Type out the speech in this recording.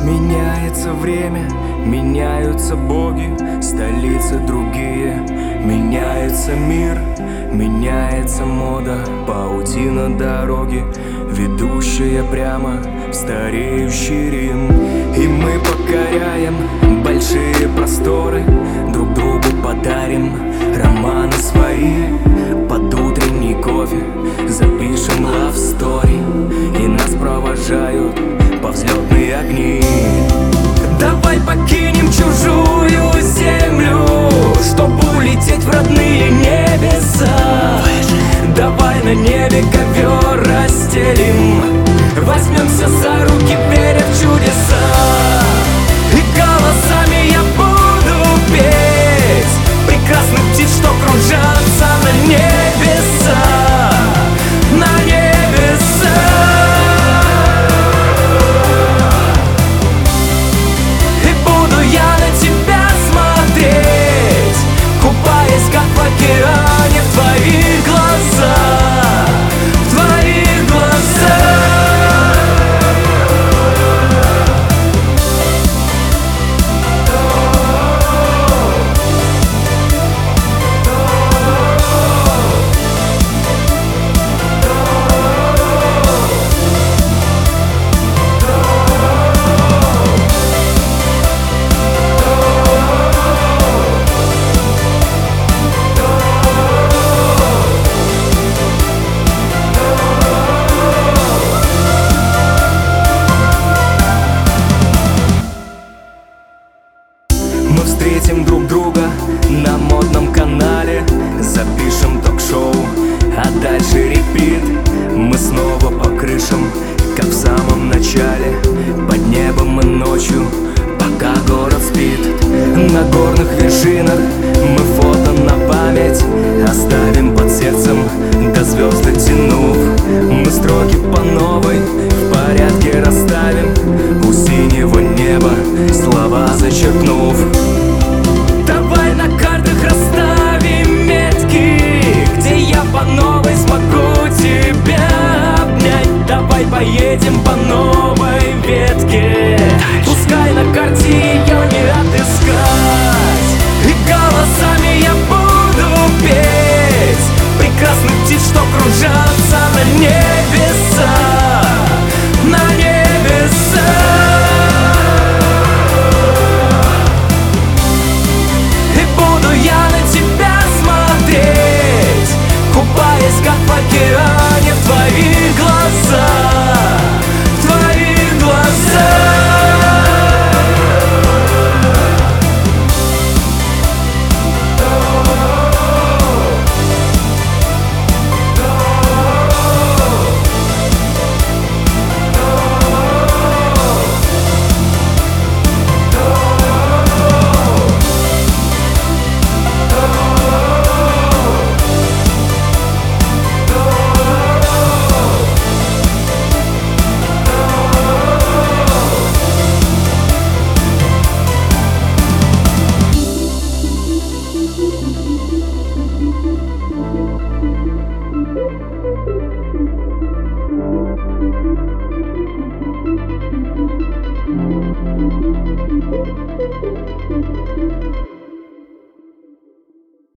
Меняется время, меняются боги, столицы другие. Меняется мир, меняется мода, паутина дороги, ведущая прямо в стареющий Рим. И мы покоряем большие просторы, друг другу подарим романы свои. Под утренний кофе запишем love story, и нас провожают по взлетные огни. Давай покинем чужую землю, чтобы улететь в родные небеса. Давай на небе ковер расстелим, возьмемся за руки, веря в чудеса. И голосами я буду петь прекрасных птиц, что кружатся на небеса, на небеса. И буду я на тебя смотреть, купаясь как в океане, в твоих глазах, в твоих глазах. Мы встретим друг друга на модном канале, запишем ток-шоу, а дальше репит. Мы снова по крышам, как в самом начале, под небом и ночью, пока город спит. На горных вершинах мы фото на память оставим под сердцем, до звезд дотянув. Мы строки по новой в порядке расставим, у синего неба слова зачеркнув. Давай на картах расставим метки, где я по новой смогу тебя обнять. Давай поедем по новой ветке, пускай на карте ее не отыскать. И голосами я буду петь прекрасных птиц, что кружатся на небеса, на небеса. Я на тебя смотреть, купаясь как в океане, в твоих глазах, в твоих глазах.